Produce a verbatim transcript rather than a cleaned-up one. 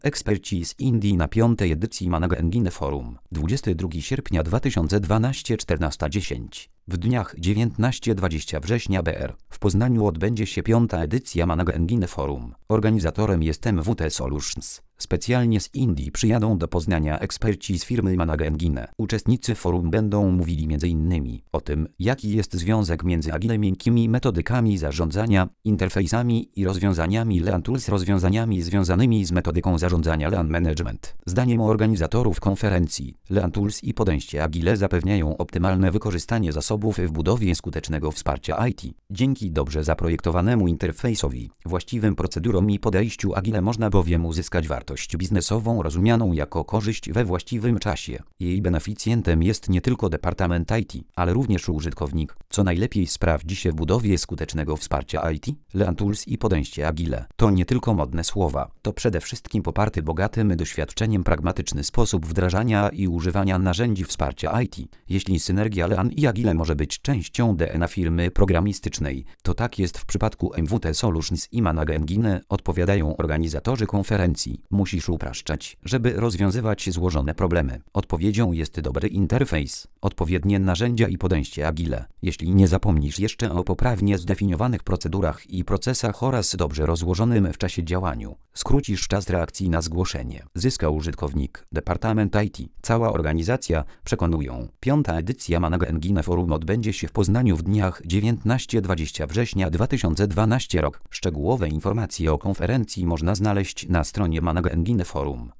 Eksperci z Indii na piątej edycji Manager Engine Forum dwudziestego drugiego sierpnia dwa tysiące dwunastego czternasta dziesięć. W dniach dziewiętnastego dwudziestego września B R w Poznaniu odbędzie się piąta edycja Manager Engine Forum. Organizatorem jest M W T Solutions. Specjalnie z Indii przyjadą do Poznania eksperci z firmy Manager Engine. Uczestnicy forum będą mówili między innymi o tym, jaki jest związek między agile miękkimi metodykami zarządzania, interfejsami i rozwiązaniami Lean Tools, rozwiązaniami związanymi z metodyką zarządzania Lean Management. Zdaniem organizatorów konferencji, Lean Tools i podejście agile zapewniają optymalne wykorzystanie zasobów w budowie skutecznego wsparcia I T. Dzięki dobrze zaprojektowanemu interfejsowi, właściwym procedurom i podejściu agile można bowiem uzyskać wartość biznesową rozumianą jako korzyść we właściwym czasie. Jej beneficjentem jest nie tylko departament I T, ale również użytkownik. Co najlepiej sprawdzi się w budowie skutecznego wsparcia I T? Lean Tools i podejście agile to nie tylko modne słowa, to przede wszystkim poparty bogatym doświadczeniem pragmatyczny sposób wdrażania i używania narzędzi wsparcia I T. Jeśli synergia Lean i agile może być częścią D N A firmy programistycznej, to tak jest w przypadku M W T Solutions i Manager Engine, odpowiadają organizatorzy konferencji. Musisz upraszczać, żeby rozwiązywać złożone problemy. Odpowiedzią jest dobry interfejs, odpowiednie narzędzia i podejście agile. Jeśli nie zapomnisz jeszcze o poprawnie zdefiniowanych procedurach i procesach oraz dobrze rozłożonym w czasie działaniu, skrócisz czas reakcji na zgłoszenie. Zyska użytkownik, departament I T, cała organizacja przekonują. Piąta edycja Manager Engine Forum odbędzie się w Poznaniu w dniach dziewiętnastego dwudziestego września dwa tysiące dwunastego rok. Szczegółowe informacje o konferencji można znaleźć na stronie Manager Engine Forum.